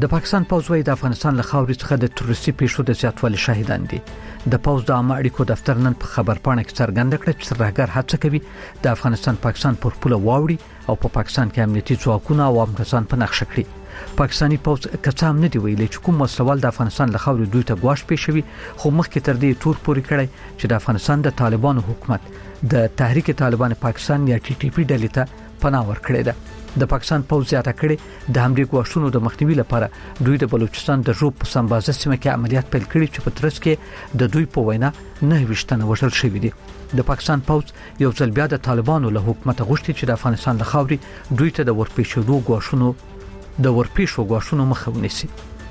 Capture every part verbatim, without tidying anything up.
د پاکستان پوځ وايي د افغانستان له خاورې څخه د تروریستي پیښو د زیاتوالي شاهدان دي. د پوځ د عامه اړیکو دفتر نن په خبرپاڼه کې څرګنده کړه چې سرهګر هڅه کوي د افغانستان پاکستان پر پوله واوړي او په پاکستان کې امنیتي ځواکونه او عام کسان په نقشه کړي. پاکستاني پوځ کڅام نه دی ویلي چې کوم مسلوال د افغانستان له خاورې دوی ته ګواښ پېښوي، خو مخکې تر دې تور پوري کړی چې د افغانستان د طالبانو حکومت د تحریک طالبان پاکستان یا ټي ټي پی ډلې ته پناه ورکړې ده. د پاکستان پوځ زیاته کړي د حملې غوښتنو د مخنیوي لپاره دوی د بلوچستان د ژوب په سمبازه سیمه کې عملیات پیل کړي چې په ترڅ کې د دوی په وینا نه وشتنه وژل شوې دي. د پاکستان پوځ یو ځل بیا د طالبانو له حکومت غوښتي چې د افغانستان له خاورې دوی ته د ورپېښېدو غوښتنو د ورپېښو غوښتنو مخه ونیسي.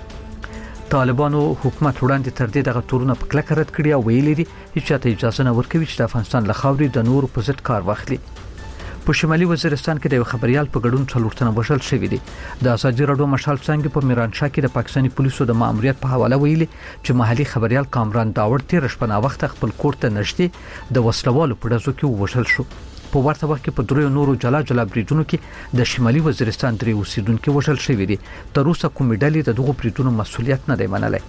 طالبانو حکومت وړاندې تر دې دغه تورونه په کلکه رد کړي او ویلي دي چې چاته اجازه نه ورکوي چې د افغانستان له خاورې د نورو په ضد کار واخلي. په شمالي وزیرستان کې د یو خبريال په ګډون څلور تنه وژل شوي دي. د ازادي راډیو مشال څنګه په میرانشاه کې د پاکستاني پولیسو د ماموریت په حواله ویلي چې محلي خبريال کامران داوړ تیر شپه نا وخت خپل کور ته نشته د وسلوالو په ډزو کې وژل شو. په ورته وخت کې په دریو نورو جلا جلا بریډونو کې د شمالي وزیرستان درې اوسیدونکو وژل شوي دي. تر اوسه کومې ډلې د دغو بریډونو مسولیت نه دی منلی.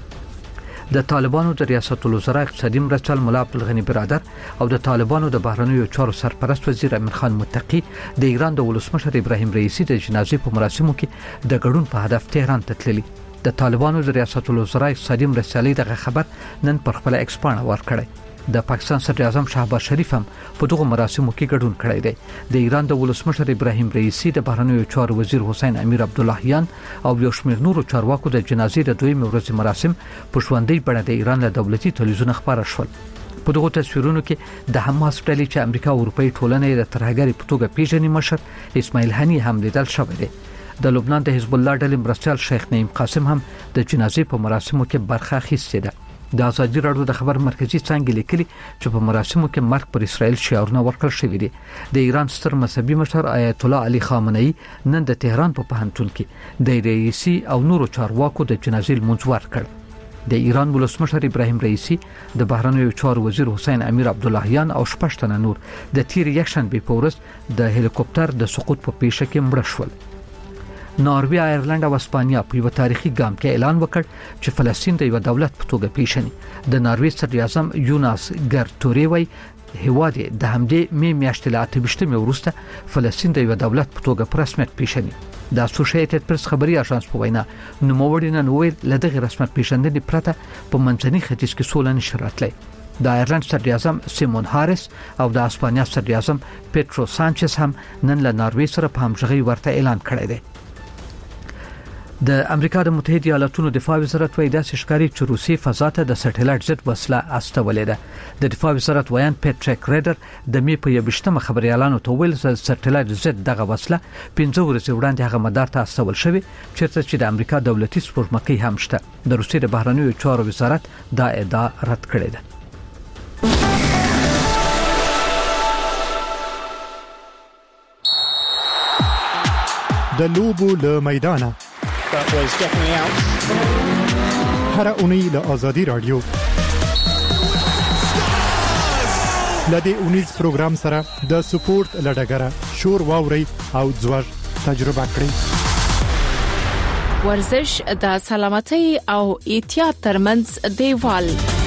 د طالبانو د ریاست الوزرا اقتصادي مرستیال مولا عبدالغنی برادر او د طالبانو د بهرنیو چارو سرپرست وزیر امیر خان متقی د ایران د ولسمشر ابراهیم رئیسی د جنازې په مراسمو کې د ګډون په هدف تهران ته تللي. د طالبانو د ریاست الوزرا اقتصادي مرستیالۍ دغه خبر نن پر خپل ایکس پاڼه ورکړی. د پاکستان صدر اعظم شهباز شریف هم په دغه مراسمو کې ګډون کړی دی. د ایران د ولسمشر ابراهیم رئیسی د بهرنیو چارو وزیر حسین امیر عبداللهیان او یو شمېر نورو چارواکو د جنازې د دویمې ورځې مراسم په ژوندۍ بڼه د ایران له دولتي تلویزیون خبره شول. په دغه تصویرونو کې د حماس ډلې چې امریکا او اروپאי ټولنې د ترهګرۍ په توګه پیژني مشر اسماعیل هنی هم لیدل شوی دی. د لبنان د حزب الله ډلې مرستیال شیخ نعیم قاسم هم د جنازې په مراسمو کې برخه اخیستې ده. د ازادي راډیو د خبر مرکزی څنګه لیکلي چې په مراسمو کې مرګ پر اسرائیل شعارونه ورکړل شوي دي. د ایران ستر مذهبي مشر آیت الله علي خامنه‌ای نن د تهران په پوهنتون کې د رئیسی او نورو چارواکو د جنازې لمونځ ورکړ. د ایران ولسمشر ابراهیم رئیسی د بهرنیو چارو وزیر حسین امیر عبداللهیان او شپږ تنه نور د تیر یکشنبه په ورځ د هلیکوپټر د سقوط په پیښه کې مړه شول. ناروی، آیرلند او اسپانیا په یو تاریخي ګام کې اعلان وکړ چې فلسطین د یو دولت په توګه پیژني. د ناروی صدر اعظم یوناس ګرټوري وایي هیواد د همدې می میاشتې له اته ویشتمې وروسته فلسطین د یو دولت په توګه په رسمیت پیژني. د اسوسییټډ پریس خبري اژانس په وینا نوموړي نن ویل له دغه رسمیت پیژندنې پرته په منځني ختیځ کې سوله نشي راتلی. د آیرلند صدر اعظم سیمون هاریس او د اسپانیا صدر اعظم پیټرو سانچز هم نن له ناروی سره په همغږي ورته اعلان کړی دی. د امریکا د متحده ایالاتونو دفاع وزارت وايي د ښکاری چې روسي فضا ته د سټلایټ ضد وسله استولې ده. د دفاع وزارت ویان پیټریک ریډر د می په یوشتمه خبري اعلان وتویل چې سټلایټ ضد دغه وسله پنځه ورځې وړاندې هغه مدار ته استول شوی چیرته چې د امریکا دولتي سپوږمکۍ هم شته. د روسي د بهرنیو چارو وزارت دا ادعا رد کړې ده. د لوبو له میدانه That was definitely out. هر اونۍ له آزادي رادیو لدې اونیز پروګرام سره د سپورت لډګره شور واوري او ځوږ تجربه کړئ. ورزش د سلامتۍ او احتیاط ترمنځ دیوال.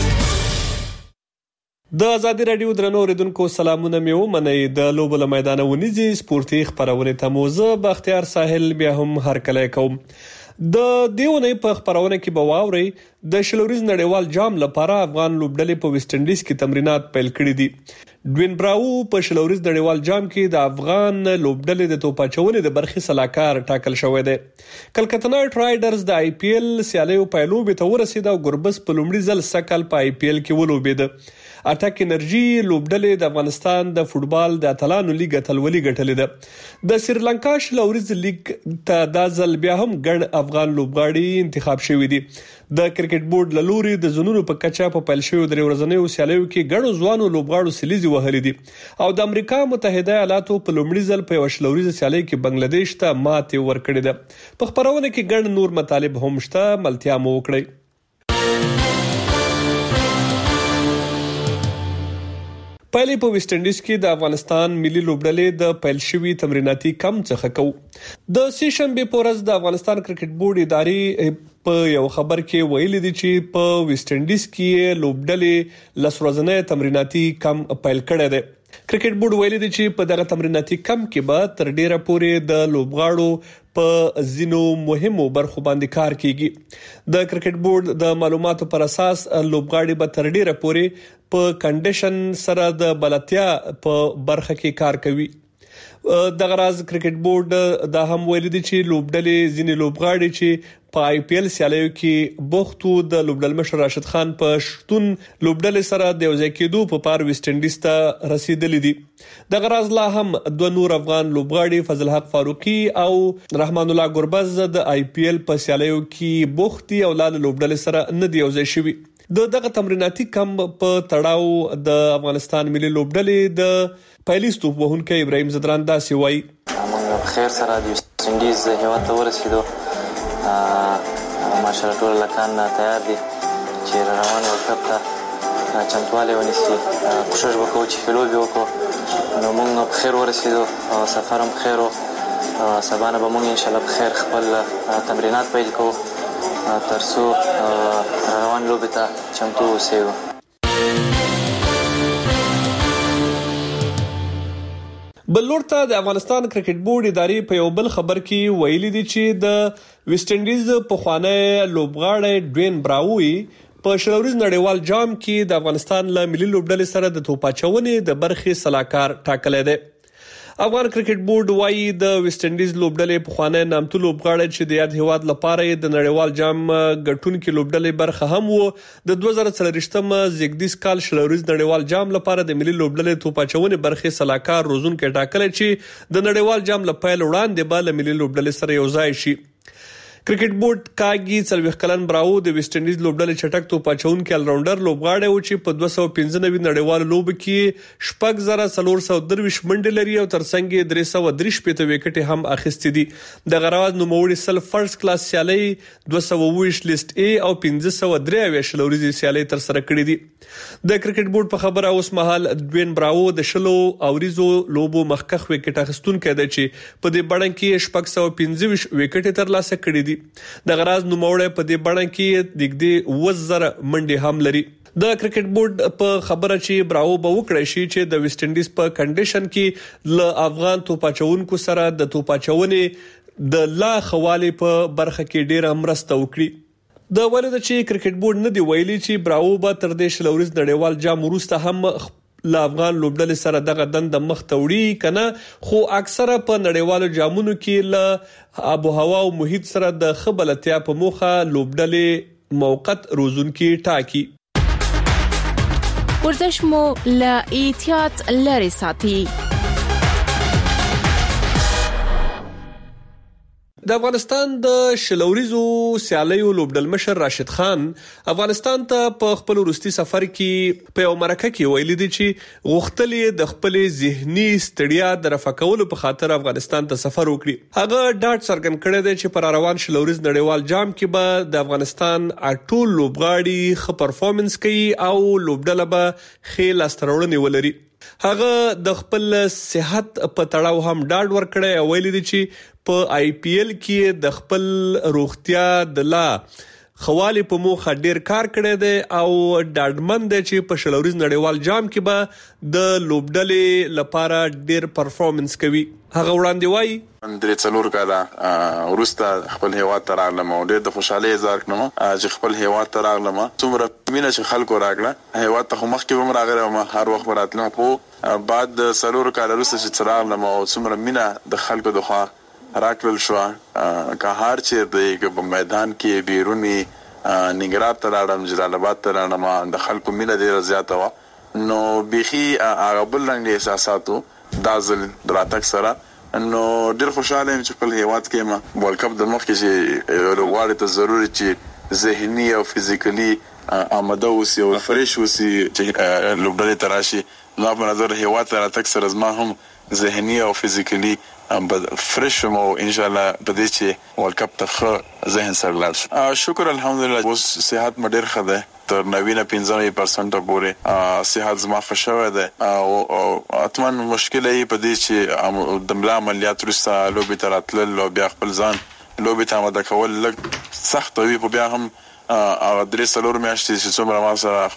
د آزادي رادیو درنو اوریدونکو سلامونه مې ومنئ. د لوبو له میدانه ونیزي سپورتي خبرونه ته موزه بختیار ساحل بیا هم هرکلی کوم. د دیونې په خبرونه کې به واوري د شلوريز نړیوال جام لپاره افغان لوبډلې په ویسټ انډیز کې تمرینات پیل کړي دي. ډوین براو په شلوريز نړیوال جام کې د افغان لوبډلې د توپاچونې د برخې سلاکار ټاکل شوی دی. کلکته نایټ رایډرز د آی پی ایل سیالیو پیلوبې ته ورسید او ګربز په لومړي ځل سکل په آی پی ایل کې ولوبېد. اټک انرژي لوبډلې د افغانستان د فوتبال د اتلانو لیګ اتلولي ګټلې ده. د سریلانکا شلوريز لیګ ته د ځل بیا هم ګڼ افغان لوبغاړي انتخاب شوي دي. د کرکټ بورډ له لوري د زونونو په کچا په پیل شوی درې ورځنیو سیالیو کې ګڼو ځوانو لوبغاړو سلیزي وهلې دي او د امریکا متحده ایالاتو په لومړي ځل په شلوريز سیالي کې بنگلاديش ته ماتې ورکړې ده. په خبرونه کې ګڼ نور مطالب هم شته. ملتیا مو وکړئ. پایلې په ویسټ انډیز کې د افغانستان ملي لوبډلې د پیل شوي تمریناتي کم څخه کو د سه شنبه په ورځ د افغانستان کرکټ بورډ ادارې په یو خبر کې ویلي دي چې په ویسټ انډیز کې لوبډلې لسورځنې تمریناتي کم پیل کړی دی. کرکټ بورډ ویلي دي چې په دغه تمریناتي کم کې به تر ډیره پورې د لوبغاړو په زینو مهمو برخو باندې کار کیږي. د کرکټ بورډ د معلوماتو پر اساس لوبغاړي به تر ډیره پورې په کنډیشن سره د بلتیا په برخه کې کار کوي. د غراز کرکټ بورډ دا هم ویلي دي چې لوبډلې ځینې لوبغاړي چې په آی پی ایل سیالیو کې بوختو د لوبډل مشر راشد خان په شتون لوبډلې سره د یوځای کېدو په پار ویسټ انډیز ته رسیدلې دي. د غراز لا هم دوه نور افغان لوبغاړي فضل حق فاروقي او رحمان الله ګربز د آی پی ایل په سیالیو کې بوختي او لاله لوبډلې سره نه دی یوځای شوي. د دغه تمریناتي کم په تړاو د افغانستان ملي لوبډلې د پایلیز توپ وهونکی ابراهیم زدران داسې وایي: موږ خیر سره د ویسټ انډیز هیواد ته ورسېدو. ماشاءالله ټول لکان تیار دي چې روان ورلډ کپ ته چمتوالی ونیسي. کوشش وکړو چې ښه لوبې وکړو. نو موږ په خیر ورسېدو او سفر هم خیر و. سبا نه به موږ انشاءالله په خیر خپل تمرینات پیل کوو تر څو روان لوبې ته چمتو اوسېږو. بل لور ته د افغانستان کرکټ بورډ ادارې په یو بل خبر کې ویلي دي چې د ویسټ انډیز پخوانی لوبغاړی ډوین براوی په شلوريز نړیوال جام کې د افغانستان له ملي لوبډلې سره د توپاچونې د برخې صلاحکار ټاکلی دی. افغان کرکټ بورډ وایي د ویسټ انډیز لوبډلې پخوانی نامتو لوبغاړی چې د یاد هیواد لپاره د نړیوال جام ګټونکي لوبډلې برخه هم وو د دوه زره څلوېښتم زیږدیز کال شلوريز نړیوال جام لپاره د ملي لوبډلې توپاچونې برخې صلاحکار روزونکي ټاکلی چې د نړیوال جام لپاره وړاندې به له ملي لوبډلې سره یو ځای شي. کرکټ بورډ کاګي څلوېښت کلن براو د ویسټ انډیز لوبډلې چټک توپاچونکي الراونډر لوبغاړی و چې په دوه سوه پنځه نوي نړیوالو لوبو کې شپږ زره څلور سوه درویشت منډې لري او ترڅنګ یې درې سوه درې شپېته وکټې هم اخیستې دي. د غراز نوموړي سل فرست کلاس سیالۍ دوه سوه اوویشت لیست ای او پنځه سوه درې اویا شلوريزې سیالۍ ترسره کړې دي. د کرکټ بورډ په خبره اوس مهال ډوین براو د شلو اوریزو لوبو مخکخ وکټ اخیستونکی دی چې په دې بڼه کې شپږ سوه پنځه ویشت وکټې ترلاسه کړې دي. د غراز نوموړی په دې بڼه کې د دې اووه زره منډې هم لري. د کرکټ بورډ په خبره چې براو به وکړی شي چې د ویسټ انډیز په کنډیشن کې له افغان توپاچونکو سره د توپاچونې د لا خوالي په برخه کې ډیره مرسته وکړي. د ولید چې کرکټ بورډ نه دی ویلي چې براو به تر دې شلوريز نړیوال جام وروسته هم له افغان لوبډلې سره دغه دند مخ ته وړي کنه، خو اکثره په نړیوالو جامونو کې له آب و هوا او محیط سره د خبلتیا په موخه لوبډلې موقت روزونکي ټاکي. ورزش مو له احتیاط لري ساتي. د افغانستان د شلوريزو سیالیو لوبډل مشر راشد خان افغانستان ته په خپل وروستي سفر کې په یو مرکه کې ویلي دي چې غوښتلې د خپل ذهني ستړیا د رفع کولو په خاطر افغانستان ته سفر وکړي. هغه ډاټ څرګند کړی دی چې پر روان شلوريز نړیوال جام کې به د افغانستان ټول لوبغاړي ښه پرفورمنس کوي او لوبډله به ښه لاسته راوړنې ولري. هغه د خپل صحت په تړاو هم ډاډ ورکړی او ویلي دي چې په آی پی ایل کې د خپل روغتیا د لا خوالي په موخه ډیر کار کړی دی او ډاډمن دی چې په شلوريز نړیوال جام کې به د لوبډلې لپاره ډیر پرفورمنس کوي. هغه وړاندې وایي: درې څلور کاله وروسته خپل هیواد ته راغلم او ډېر د خوشحالۍ اظهار کړم چې خپل هیواد ته راغلم. څومره مینه چې خلکو راکړه هیواد ته، خو مخکې به هم راغلی وم، هر وخت به راتلم، خو بعد د څلورو کاله وروسته چې راغلم او څومره مینه د خلکو د خوا راکړل شوه، که هر چېرته یې که په میدان کې بیرونی ننګرهار ته لاړم، جلال آباد ته لاړم، د خلکو مینه ډېره زیاته وه. نو بیخي هغه بل رنګ احساساتو دا ځل د راتګ سره، نو ډېر خوشحاله یم چې خپل هیواد کې یم. ورلډ کپ د مخکې چې لوبغاړي ته ضروري چې ذهني او فزیکلي آماده اوسي او فریش اوسي چې لوبډلې ته راشي. زما په نظر هیواد ته راتګ سره زما هم ذهني او فزیکلی فرش مو ان شاء الله په دې چې ورلد کپ ته ذهن سره لاړ. شکر الحمدلله اوس صحت مې ډېر ښه ده تر نوي نه پنځه پرسنټ پورې صحت زما ښه شوی ده او اتمن مشکل یې په دې چې د ملا عملیات وروسته لوبې ته راتلل او بیا خپل ځان لوبې ته آماده کول لږ سخت وي خو بیا هم هغه درې څلور میاشتې چې څومره ما سره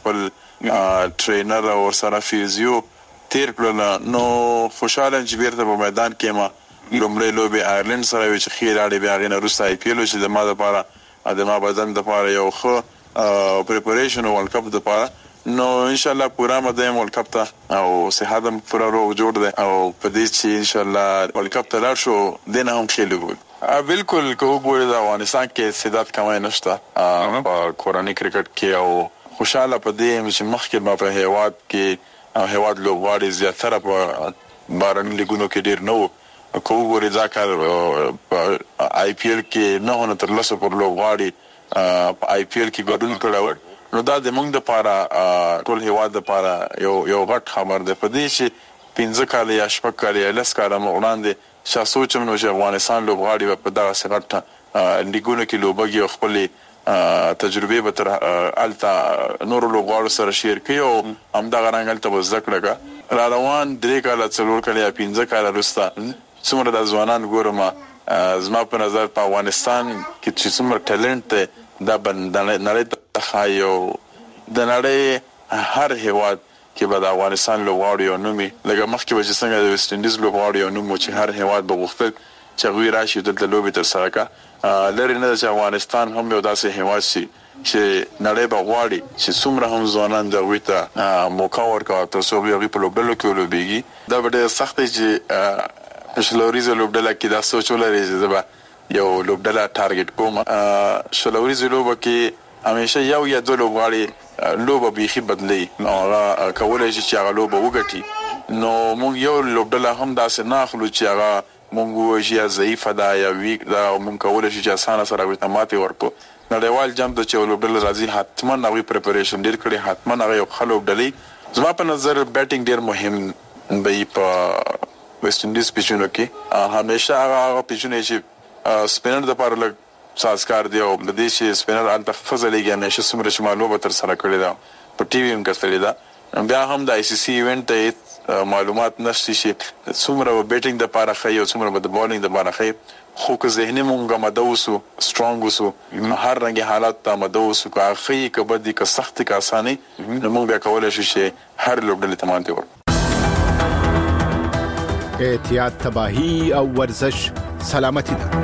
خپل ټرینر او سره فیزیو تیر کړل نو خوشاله چې بیرته په میدان کې ما لومړی لوبې آیرلند سره وي چې ښې لاړې بیا هغې نه وروسته آی پی ایل چې د ما دپاره د ما بدن دپاره یو ښه پریپریشن ورلد کپ دپاره نو انشاءالله پوره مده ورلد کپ ته او صحت هم پوره روغ جوړ دی او په دې چې انشاءالله ورلد کپ ته لاړ شو دې نه هم ښې لوبې بالکل که وګورې د افغانستان کې استعداد کمی نشته په کورني کرکټ کې او خوشحاله په دې یم چې مخکې ما په هیواد کې هیواد لوبغاړي زیاتره په بهرني لیګونو کې ډېر نه وو که وګورې دا کال په آی پی ایل کې نهه نه تر لسو پورې لوبغاړي په آی پی ایل کې ګډون کړی نو دا د موږ دپاره ټول هیواد دپاره یو یو غټ خبر دی په دې چې پنځه کاله یا شپږ کاله یا لس کاله وړاندې چا سوچم نو چې افغانستان لوبغاړي په دغسې غټ لیګونو کې لوبږي او خپلې تجربې به تر هلته نورو لوبغاړو سره شیر کوي او همدغه رنګ هلته به زده کړه که را روان درې کاله څلور کاله یا پنځه کاله وروسته څومره د ځوانان ګورم زما په نظر په افغانستان کې چې څومره ټیلنټ دی دا به نړۍ ته ښایي او د نړۍ هر هیواد کې به د افغانستان لوبغاړو یو نوم وي لکه مخکې به چې څنګه د ویسټ انډیز لوبغاړو یو نوم و چې هر هیواد به غوښتل چې هغوی راشي دلته لوبې ترسره کړه لرې نه ده چې افغانستان هم یو داسې هیواد شي چې نړۍ به غواړي چې څومره هم ځوانان د هغوی ته موقع ورکوي تر څو هغوی په لوبډلو کې ولوبېږي دا به ډېر سخت دی چې په شل اوريزه لوبډله کې دا سوچ ولري چې زه به یو لوبډله ټارګټ کوم شل اوريزه لوبه کې همیشه یو یا دوه لوبغاړي لوبه بیخي بدلی نو هغه کولی شي چې هغه لوبه وګټي نو موږ یو لوبډله هم داسې نه اخلو چې هغه موږ ووایو چې یا ضعیفه ده یا ویک ده او موږ کولی شي چې اسانه سره هغوی ته ماتې ورکړو نړیوال جام ته چې یو لوبډله راځي حتما هغوی پریپریشن ډېر کړي حتما هغه یو ښه لوبډلې زما په نظر بیټینګ ډېر مهم به وي په ویسټ انډیز پیچونو کې همیشه هغه پیچونه چې سپینر دپاره لږ سازګار دی او د دې چې سپینر هلته ښه ځلېږي همیشه څومره چې ما لوبه ترسره کړې ده په ټي وي هم کتلې ده بیا هم د آی سی سی ایونټ ته معلومات نشته چې څومره به بیټینګ دپاره ښه او څومره به د بالینګ دپاره ښه خو که ذهني مونږ آماده اوسو سټرانګ اوسو هر رنګې حالات ته آماده اوسو که هغه ښه یي که بد یي که سخت یي که اسانه یي نو موږ بیا کولی شو چې هر لوبډلې ته ماتې ورکړو احتیاط تباهي او ورزش سلامتی ده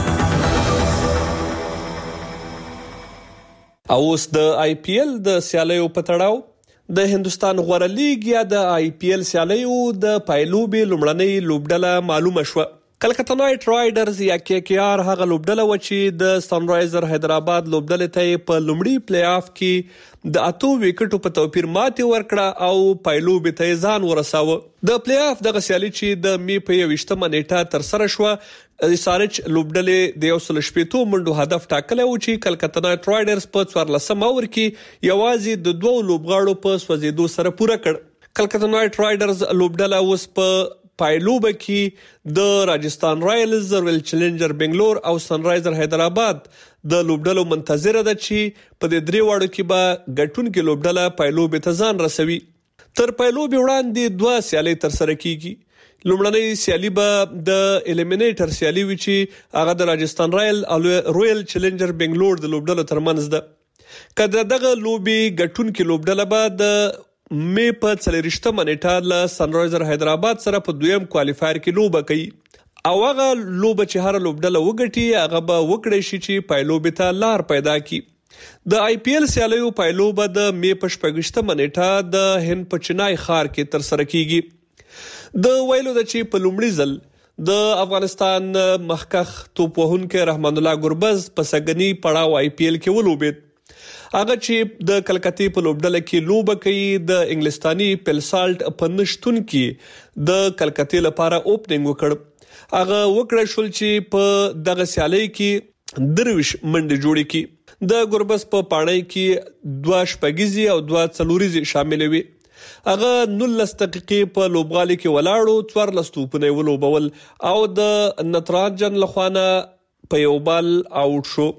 او اوس د آی پی ایل د سیالیو په تړاو د هندستان غوره لیګ یا د آی پی ایل سیالیو د پایلوبې لومړنۍ لوبډله معلومه شوه کلکته نایټ رایډرز یا کی کی آر هغه لوبډله و چې د سنرایزر حیدرآباد لوبډلې ته په لومړي پلی آف کې د اتو وکټو په توپیر ماتې ورکړه او پایلوبې ته ځان ورساوه د پلی آف دغه سیالي چې د می په یوویشتمه نیټه ترسره شوه سارچ لوبډلې د یو سل شپږ منډو هدف ټاکلی و چې کلکته نایټ رایډرز په څوارلسم اوور کې یوازې د دوو لوبغاړو په سوځېدو سره پوره کړ کلکته نایټ رایډرز لوبډله اوس په پایلوبه کې د راجستان رایلز رویل چیلنجر بنگلور او سنرایزر حیدرآباد د لوبډلو منتظره ده چې په دې درې واړو کې به ګټونکې لوبډله پایلوبې ته ځان رسوي تر پایلوبې وړاندې دوه سیالۍ ترسره کیږي لومړنۍ سیالي به د الیمینیټر سیالي وي چې هغه د راجستان رایل او رویل چیلنجر بنگلور د لوبډلو ترمنځ ده که دغه لوبې ګټونکې لوبډله به د می په څلېرویشتمه نیټه له سنرایزر حیدرآباد سره په دویم کوالیفایر کې لوبه کوي او هغه لوبه چې هر لوبډله وګټي هغه به وکړی شي چې پایلوبې ته لار پیدا کړي د آی پی ایل سیالیو پایلوبه د می په شپږویشتمه نیټه د هند په چنای ښار کې ترسره کیږي د ویلو ده چې په لومړي ځل د افغانستان مخکښ توپ وهونکی رحمان الله ګربز په سګنی پړاو آی پی ایل کې ولوبېد هغه چې د کلکتې په لوبډله کې لوبه کوي د انګلستاني پلسالټ په نشتون کې د کلکتې لپاره اوپننګ وکړ هغه وکړه شول چې په دغه سیالۍ کې درویش منډه جوړې کی د ګربز په پاڼۍ کې دوه شپږیزي او دوه څلوریزي شامل وي هغه نولس دقیقې په لوبغالي کې ولاړو، څوارلس توپونه یې ولوبول او د نترانجن لخوانه په یو بال آوټ شو.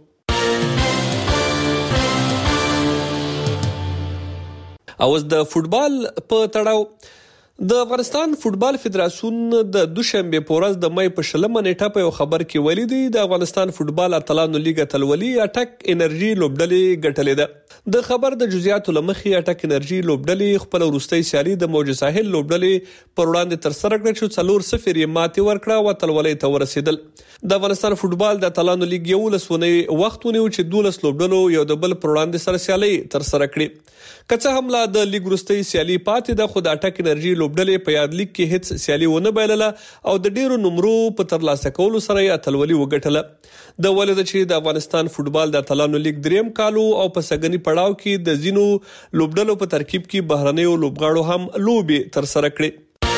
او د فوټبال په تړاو د افغانستان فوټبال فدراسیون د دوشنبه په ورځ د مې په شلمه نیټه په یو خبر کې ویلي دی د افغانستان فوټبال اتلانو لیګ اتلولي اټک انرژي لوبډلې ګټلې ده. د خبر د جزئیاتو لمخې اټک انرژي لوبډلې خپل وروستۍ سیالي د موج ساحل لوبډلې پر وړاندې تر سره کړه چې څلور صفر یې ماتې ورکړه او اتلولۍ ته ورسېدل. د افغانستان فوټبال د اتلانو لیګ یو لسونه وخت ونیو چې دولس لوبډلو یو د بل پر وړاندې سره سیالي تر سره کړي. که څه هم لا د لیګ وروستۍ سیالي پاتې ده، خو د اټک انرژي لوبډلې په یاد لیګ کې هیڅ سیالي ونه بایلله او د ډیرو نمرو په ترلاسه کولو سره یې اتلولي وګټله. د ولید چې د افغانستان فوټبال د اتلانو لیګ دریم کالو او په سګنی پړاو کې د زینو لوبډلو په ترکیب کې بهرنیو لوبغاړو هم لوبي تر سره کړې.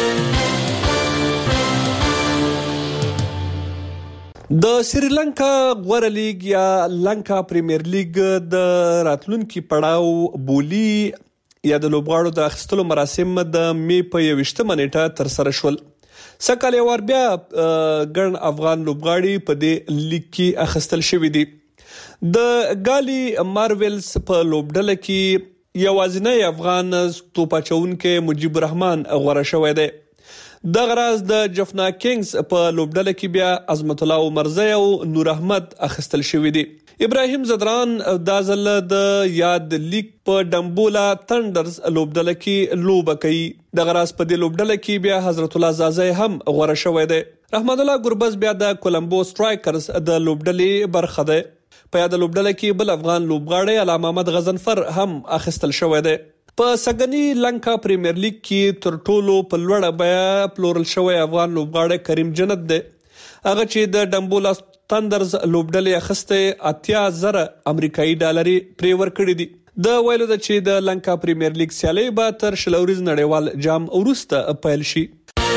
د سریلانکا غوره لیګ یا لانکا پریمیر لیګ د راتلونکي پړاو بولی یا د لوبغاړو د اخیستلو مراسم د مې په یوویشتمه نیټه تر سره شول. سکهال یو وار بیا ګڼ افغان لوبغاړي په دې لیګ کې اخیستل شوي دي. د ګالي مارولز په لوبډله کې یوازینی افغان توپاچونکی مجیب الرحمن غوره شوی دی. د غراز د جفنا کینګز په لوبډله کې بیا عظمت الله عمرزی او نور احمد اخیستل شوی دی. ابراهیم زدران د ځل د یاد لیګ په ډمبولا تندرز لوبډله کې لوبه کوي. د غراز په دې لوبډله کې بیا حضرت الله زازی هم غوره شوی دی. رحمت الله ګربز بیا د کولمبو سټرایکرز د لوبډلې برخه دی. په یاد لوبډله کې بل افغان لوبغاړی علامه محمد غزنفر هم اخیستل شوی دی. په سګنی لانکا پریمیر لیګ کې تر ټولو په لوړه بیه پلورل شوی افغان لوبغاړی کریم جنت دی. هغه چې د ډمبولا تندرز لوبډلې اخیسته اتیا زره امریکایي ډالري پرې ورکړي دي. د ویلو د چې د لانکا پریمیر لیګ سیالي به تر شلوريز نړیوال جام وروسته پیل شي.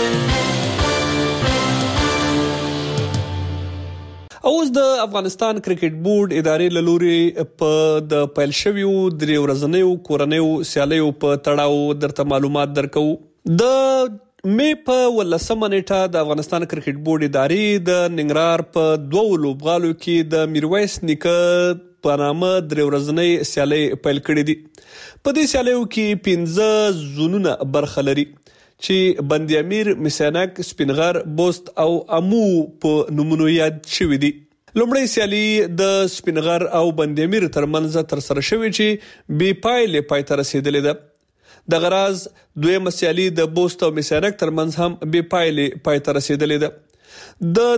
اوس د افغانستان کرکټ بورډ ادارې له لوري په د پیل شویو درې ورځنیو کورنیو سیالیو په تړاو درته معلومات درکو. د مې په ولسمه نیټه د افغانستان کرکټ بورډ ادارې د ننګرهار په دوو لوبغالو کې د میرویس نیکه په نامه درې ورځنۍ سیالۍ پیل کړې دي. په دې سیالیو کې پنځه زونونه برخه لري چې بندي امیر، مسینک، سپینغر، بوست او امو په نومونو یاد شوي دي. لومړی سیالي د سپینغر او بندي امیر ترمنځ تر سره شوې چې بې پایلې پای ته رسیدلې ده. د غراز دویمه سیالي د بوست او مسینک ترمنځ هم بې پایلې پای ته رسیدلې ده. د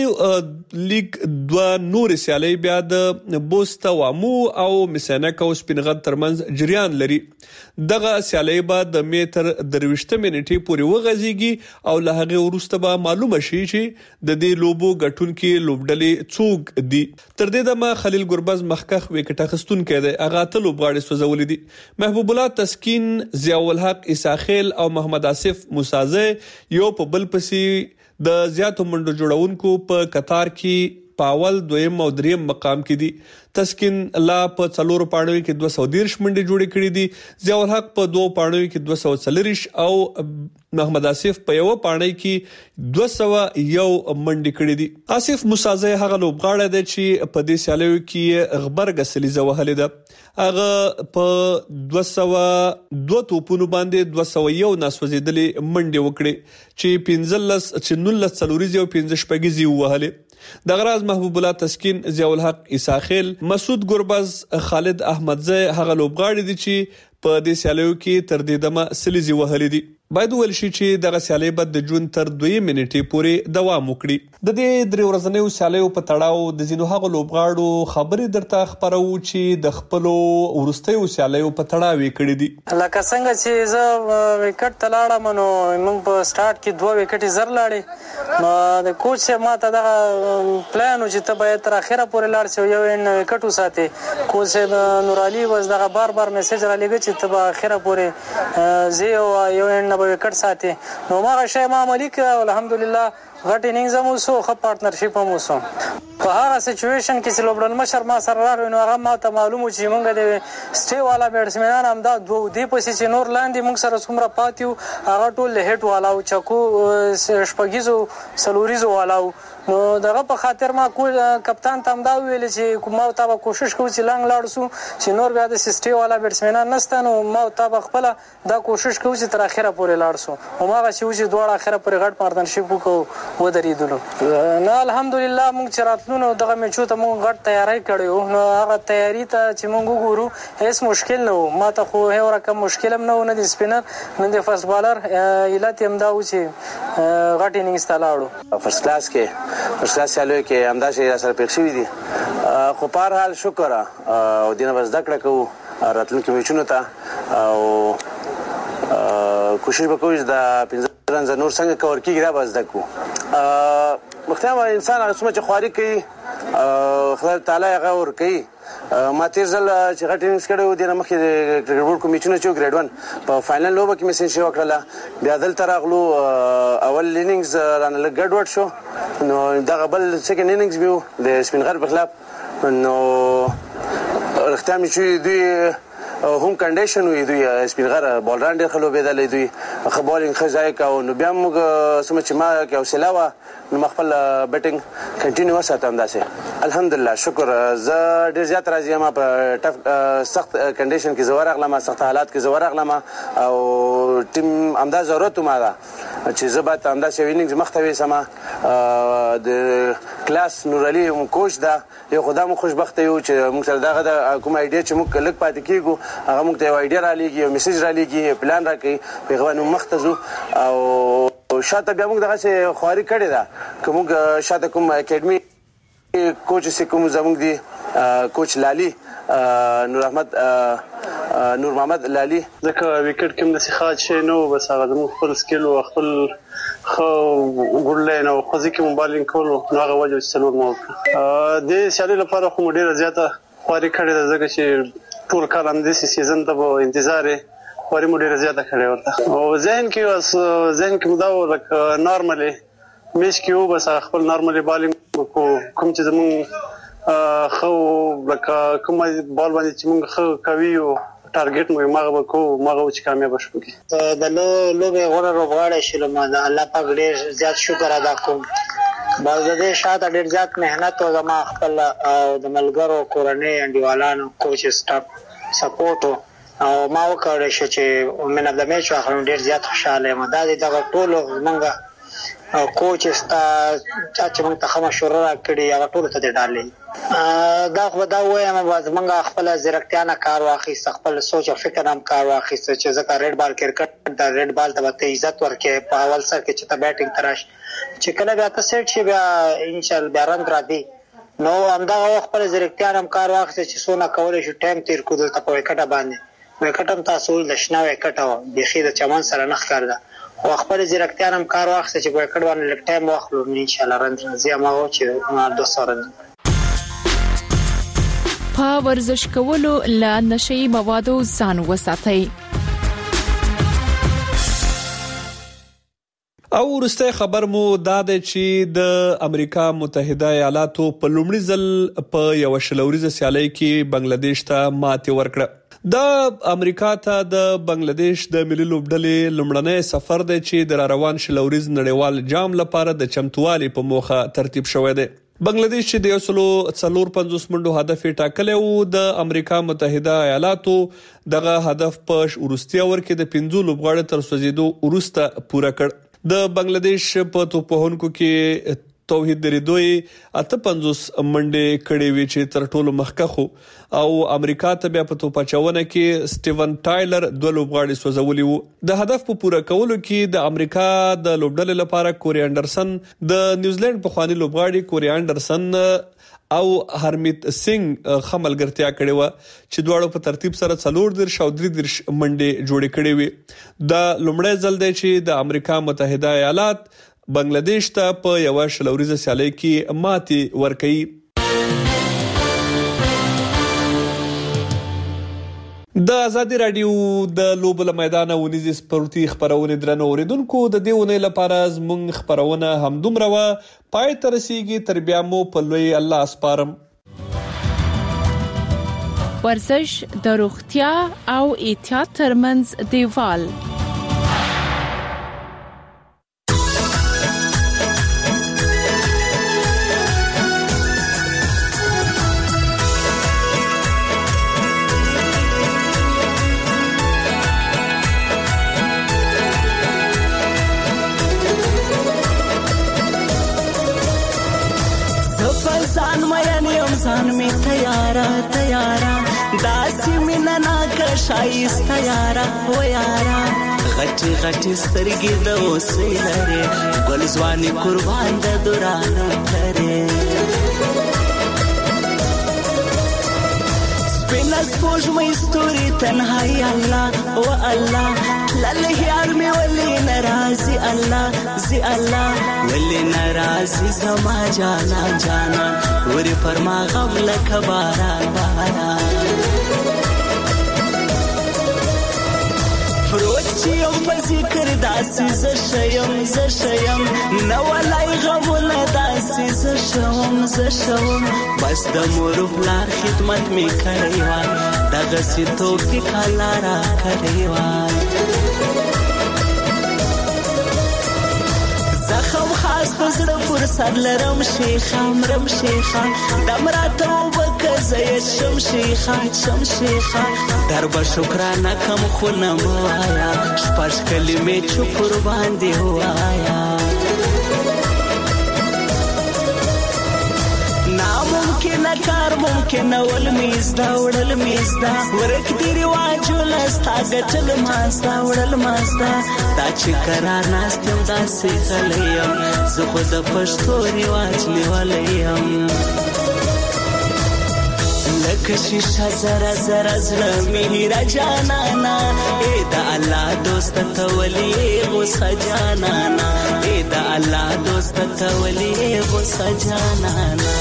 دې لیګ دوه نور سیالۍ بیا د بوست او امو او مسینک او سپینغر ترمنځ جریان لري. دغه سیالۍ به د مې تر درویشتمې نیټې پورې وغځیږي او له هغې وروسته به معلومه شي چې د دې لوبو ګټونکي لوبډلې څوک دي. تر دې دمه خلیل ګربز مخکخ وکټ اخیستونکی دی. هغه اته لوبغاړي سوځولي دي. محبوب الله تسکین، ضیاء الحق عیساخیل او محمد آصف موسازی یو په بل پسې د زیاتو منډو جوړونکو په قطار کې په اول، دویم او دریم مقام کې دي. تسکین الله په څلورو پاڼو کې دوه سوه دېرش منډې جوړې کړې دي. ضیاء الحق په دوه پاڼو کې دوه سوه څلوېښت او محمد آصف په یو پاڼې کې دوه سوه یو منډې کړې دي. آصف موسازی هغه لوبغاړی دی چې په دې سیالیو کې غبرګه سلیزه وهلې ده. هغه په دوه سوه دوه توپونو باندې دوه سوه یو ناسوځېدلې منډې وکړې چې پنځلس چې نولس څلوریزې او پنځه شپږیزې ووهلې. د غراز محبوب الله تسکین، ضیاء الحق عیساخیل، مسعود ګربز، خالد احمدزی هغه لوبغاړي دي چې په دې سیالیو کې تر دې دمه سلیزې وهلې دي. باید ویل شي چې دغه سیالۍ به د جون تر دویمې نیټې پورې دوام وکړي. د دې درې ورځنیو سیالیو په تړاو د ځینو هغو لوبغاړو خبرې درته خپرو چې د خپلو وروستیو سیالیو په تړاو یې کړي دي. لکه څنګه چې زه وکټ ته لاړم نو موږ په سټارټ کې دوه وکټې زر لاړې. نو د کوچ صاحب ماته دغه پلان و چې ته باید تر اخره پورې لاړ شې، یو یې وکټ وساتې. کوچ صاحب نور علي بس دغه بار بار میسج را لېږه چې ته به اخره پورې زه او یو یې وکټ ساتي. نو ما هغه شی ما عملي کړ. الحمدلله غټ انینګز هم وسو خو پارټنرشپ هم وسو په هغه سچويشن کې چې لوبډل مشر ما سره راغی نو هغه ما ته معلومه چې موږ د سټي والا بیټسمنان هم دا دوه دی پسې چې نور لاندې موږ سره څومره پاتیو هغه ټول له هټ والا او چکو شپږیزو سلوریزو والا نو دغه په خاطر ما کو کپتان ته هم دا ویل چې کومه تا کوشش کوو چې لنګ لاړ سو چې نور بیا د سټي والا بیټسمنان نشته نو ما تا خپل دا کوشش کوو چې تر اخره پورې لاړ سو او ما چې و چې دوه اخره پورې غټ پارټنرشپ وکړو و درېدلو نو الحمدلله موږ چې راتلو دغه میچو ته موږ غټ تیاری کړو نو هغه تیاری ته چې موږ وګورو هیڅ مشکل نه و ما ته خو هیڅ رقم مشکل هم نه و نه د سپینر نه د فاست بالر علت هم دا و چې غټ انینګز ته لاړو فرست کلاس کې فرست کلاس سیالو کې همدا شی سره پېښ شوی دي خو په هر حال شکر او دینه بس زده کړه کوو راتلونکي میچونو ته او کوشش وکړو چې د پنځه رنز نور څنګه کور کیږي دا به زده کوو مختلف انسان هغه څومره چې خواري کوي خدای تعالی هغه ور کوي ما تیر ځل چې غټ انینګز کړی و دې نه مخکې د کرکټ بورډ کوم میچونه چې ګریډ ون په فاینل لوبه کې مې سنچري وکړله بیا دلته راغلو اول انینګز رانه لږ ګډوډ شو نو دغه بل سیکنډ انینګز مې و د سپین غر په خلاف نو رښتیا مې چې دوی هوم کنډیشن وي دوی سپین غر بالران ډېر ښه لوبېدلی دوی ښه بالینګ ښه ځای کوو نو بیا موږ څومره چې ما کې حوصله وه نو ما خپل بیټینګ کنټینیو وساتم داسې الحمدلله شکر زه ډېر زیات راضي یم په ټف سخت کنډیشن کې زه ورغلم سخت حالات کې زه ورغلم او ټیم همدا ضرورت ما ده چې زه باید همداسې یو انینګز مخته ویسم د کلاس نورعلي کوچ ده یو خو دا مو خوشبخته یو چې موږ سره دغه د کوم ایډیا چې موږ لږ پاتې کېږو هغه موږ ته یو ایډیا رالیږي یو میسیج رالیږي یو پلان راکوي په هغه باندې مخته ځو او شاته بیا موږ دغسې خواري کړې ده که موږ شاته کوم اکیډمي کوچ چې کوم زموږ دی کوچ لالي نور احمد نور محمد لالي ځکه وکټ کې هم داسې ښه شی نه و بس هغه زموږ خپل سکیل و خپل ښه ګوډ لاین او ښه ځای کې مو بالینګ کولو نو هغه وجه چې څلور مو وکړه دې سیالۍ لپاره خو مو ډېره زیاته خواري کړې ده ځکه چې ټول کال همداسې سیزن ته به انتظار یې خواري مو ډېره زیاته کړې ورته او ذهن کې اوس ذهن کې مو دا و لکه نارملي میچ کې و بس خپل نارملي بالینګ وکړو کوم چې زموږ ښه لکه کومه بال باندې چې موږ ښه کوي او ټارګټ مو یې مغه به کوو مغه و چې کامیابه شو کې د لوبې غوره لوبغاړی شولم د الله پاک ډېر زیات شکر ادا کوم بس د دې شاته ډېر زیات محنت او زما خپل د ملګرو کورنۍ انډیوالانو کوچ سټاف سپورټ او ما وکړی شو چې مین اف د میچ واخلم ډېر زیات خوشحاله یم دا د دغه ټولو زموږ کوچ ستا چې موږ ته ښه مشوره راکړې هغه ټولو ته دې ډالۍ دا خو به دا ووایم زموږ خپله ځیرکتیا نه کار واخیست خپل سوچ او فکر هم کار واخیست چې ځکه ریډ بال کرکټ د ریډ بال ته به ته عزت ورکړې په اول سر کې چې ته بیټینګ ته راشي چې کله بیا ته سیټ شي بیا انشاءالله بیا رن راځي نو همدغه وخت خپله ځیرکتیا نه هم کار واخیست چې څونه کولی شو ټایم تېر کړو دلته په ویکټه باندې ویکټ هم تاسو ویل د شنه ویکټه وه بیخي د چمن سره نه ښکارېده خو خپل ځیرکتیا هم کار واخیسته چې په ویکټ باندې لږ ټایم واخلو نو انشاءالله رن راځي هماغه و چې دوه سوه رن په ورزش کولو له نشهیي موادو ځان وساتئ. او ورسته خبر مو دا ده چې د امریکا متحده ایالاتو په لومړي ځل په یو شلوريزه سیالۍ کې بنگلاديش ته ماتې ورکړه. د امریکا ته د بنگلاديش د ملي لوبډلې لومړنی سفر دی چې د روان شلوريز نړیوال جام لپاره د چمتووالي په موخه ترتیب شوی دی. بنگلاديش چې د اصلو څلور پنځوس منډو هدف ټاکلی و د امریکا متحده ایالاتو دغه هدف په وروستي اور کې د پنځو لوبغاړو تر سوځیدو وروسته پوره کړ. د بنگلاديش په توپوهونکو کې توحید دریدوی اته پنځوس منډې کړې وی چې تر ټولو مخکخو او امریکا ته بیا په توپاچونه کې سټیون ټایلر دوه لوبغاړي سوځولي وو. د هدف په پوره کولو کې د امریکا د لوبډلې لپاره کوري انډرسن د نیوزیلند په خواني لوبغاړي کوري انډرسن او هرمیت سنگ خملګرتیا کړې و چې دواړو په ترتیب سره څلور در شاودري در منډې جوړې کړې وي. د لومړی ځل دی چې د امریکا متحده ایالات بنگلاديش ته په یو شلوريزه سیالۍ کې ماتې ورکړي. د ازادي رادیو د لوبو له میدانه ونیزي سپورتي خبرونه درنو اوریدونکو د دې ونې لپاره زموږ خبرونه همدومره وا پای تر رسیدي تر بیا مو په لوی الله سپارم. ورزش د روغتیا او احتیاط ترمنځ دیوال. ځان می تیارا تیارا داسې مینا ناکه شایسته یارا و یارا غټي غټي سترګې د اوسې لري ګل ځواني قربان د دورانو لري سپینا سپوږمۍ ستوري تنهایی الله و الله لاله یار می ولی ناراضي الله زي الله ولی ناراضي زما جانا جانا وري پر ما غم لکه باران باران پروت چې یم په ذکر داسې زه شیم زه شیم نه ولای غمونه داسې زه شوم زه شوم بس د مور پلار خدمت می کړی وای دغسې توفیق الله را کړی وای زخم خاص پزړه پر سر لرم شیخه مرم شیخه دمراته وبکه زید شم شیخه شم شیخه در به شکرانه کم خو نه موایا شپږ کلمې چوپ قربان دی وایا ناممکن کار ممکن ول میزدا وړل میزدا ورک دی رواجو لستا ګټل ماستا وړل ماستا دا چې قرار ناستم داسې غلیم زه خو د پښتو رواج نیولیم لکه شیشه زره زره زړه مې را جانانا ای د الله دوست ته ولي غوسه جانانا ای د الله دوست ته ولي غوسه جانانا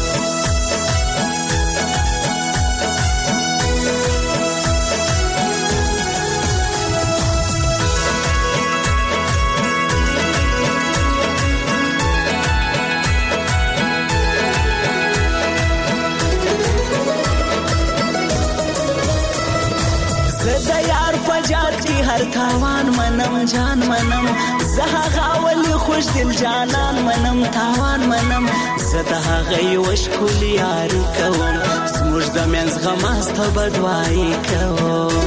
هر تاوان منم جان منم زها غاولی خوش دل جانان منم تاوان منم زها غي وشکول یاری کوم سموږ د منځ غماسته بدوای کوم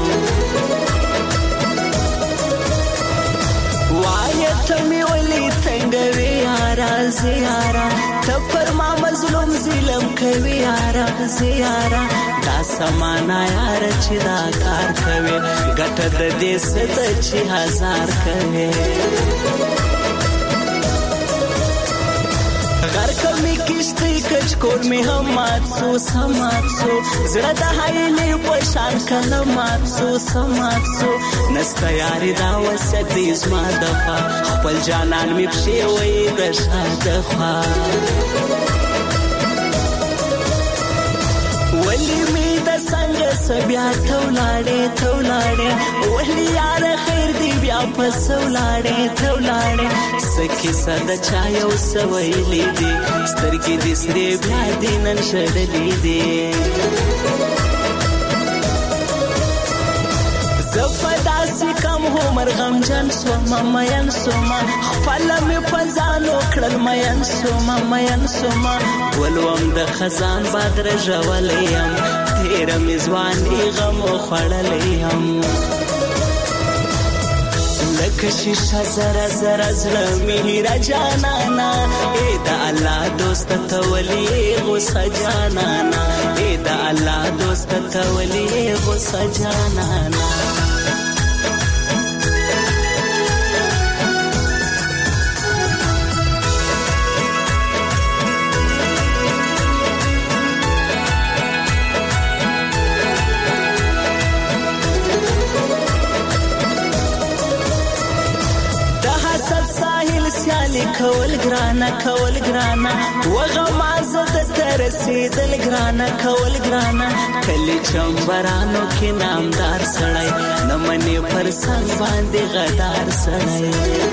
وای ته می ولي څنګه یارا زیارا ته پر ما مظلوم ظلم کوي یارا زیارا دا سمانا یار چې دا کار کوي ګټه د دې ست چې هزار کوي غر کمی کشتی کچ کور می هم ماتسو سماتسو زړه د هایلې پشان کله ماتسو سماتسو نستا یاري دا وسد دې زما دفا خپل جانان می پښې وې د شاده خوا ولی می د څنګه سبیا تولاړې تولاړې ولی یار خیر دی بیا پس ولاړې تولاړې سکی ساده چا یو سویلې دی سترګې دې سره بیا دې نن شړلې دی زفدا سی کم هو مرغم جن سو ممین سوما خپل می پزانو کړل مین سوما مین سوما ولوم د خزان بادر جوالیم تیر میزوانی غم خړلیم لکه شیشه زره زره زړه مې را جانانا ای د الله دوست ته ولي غوسه جانانا ای د الله دوست ته ولي غوسه جانانا سالي کول ګرانه کول ګرانه وغما زده ترسیدل ګرانه کول ګرانه کلی چمبرانو کې نامدار سړی نمنې پر څنګ باندې غدار سړی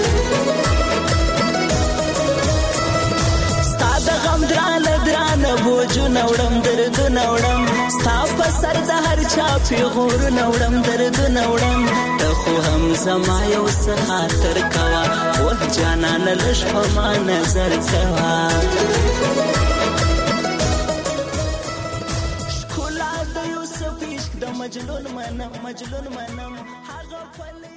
غم درانه درانه بوجو نوړم درد نوړم ستا په سر د هر چا پیغور نوړم درد نوړم ته خو هم زما یو څه خاطر کوا وه جانان لږ په ما نظر کوا ښکلا د یوسف عشق د مجنون منم مجنون منم هغه